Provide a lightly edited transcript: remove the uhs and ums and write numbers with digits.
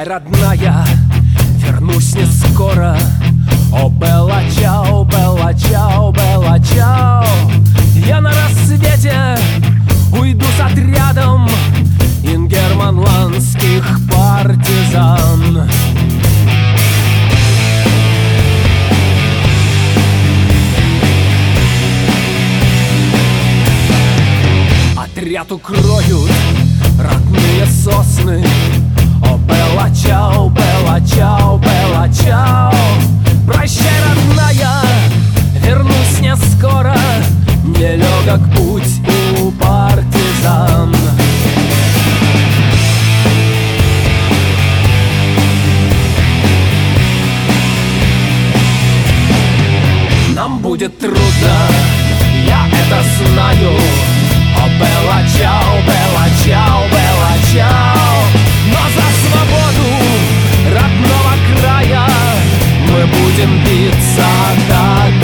Прощай, родная, вернусь не скоро. О, белла чао, белла чао, белла чао. Я на рассвете уйду с отрядом ингерманландских партизан. Отряд укроют родные сосны. О, белла чао, белла чао, белла чао. Прощай, родная, вернусь не скоро. Нелегок путь у партизан. Нам будет трудно, я это знаю. О, белла чао, белла чао, белла чао. Но за свободу родного края мы будем биться до